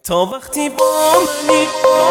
تا وقتی با منی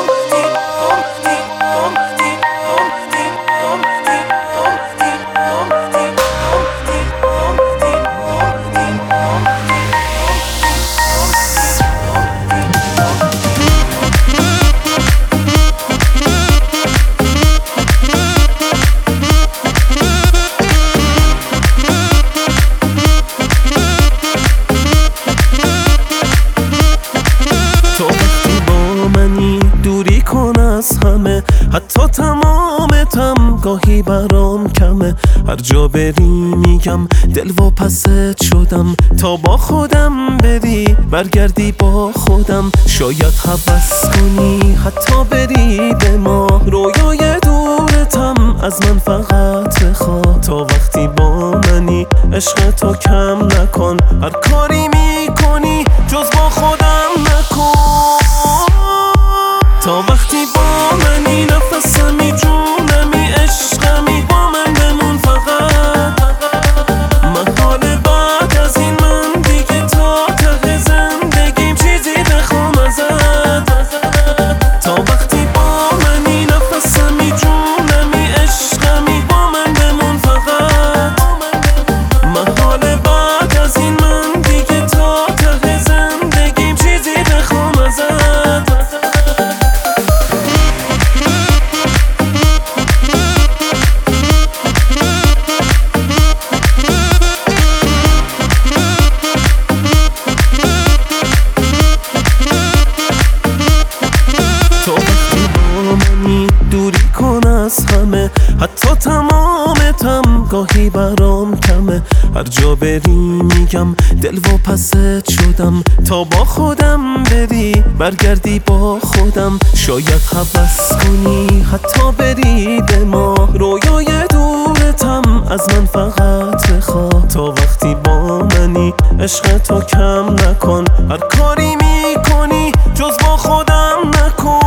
دوری کن از همه، حتی تمامتم گاهی برام کمه. هر جا بری میگم دل و پست شدم، تا با خودم بری برگردی با خودم. شاید هوس کنی حتی بری به ما، رویای دورتم از من فقط بخواه. تا وقتی با منی عشق تو کم نکن، هر کاری میکنی جز با خودم نکن. تا وقتی با منی نفسمی جونمی عشقمی، با من بمون فقط. محال بعد از این من دیگه تا ته زندگیم چیزی بخوام ازت. تا وقتی با منی نفسمی جونمی عشقمی، با من بمون فقط. محال بعد از این من دیگه تا ته زندگیم چیزی بخوام ازت. دوری کن از همه، حتی تمامتم گاهی برام کمه. هر جا بری میگم دل و پست شدم، تا با خودم بری برگردی با خودم. شاید هوس کنی حتی بری به ما، رویای دورتم از من فقط بخواه. تا وقتی با منی عشق تو کم نکن، هر کاری میکنی جز با خودم نکن.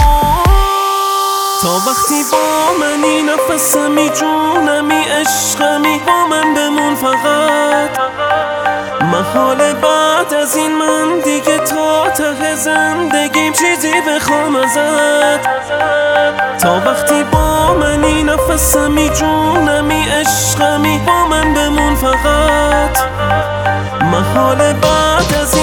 تا وقتی با منی نفسمی جونمی عشقمی، با من بمون فقط. محال بعد از این من دیگه تا ته زندگیم چیزی بخوام ازت. تا وقتی با منی نفسمی جونمی عشقمی، با من بمون فقط. محال بعد از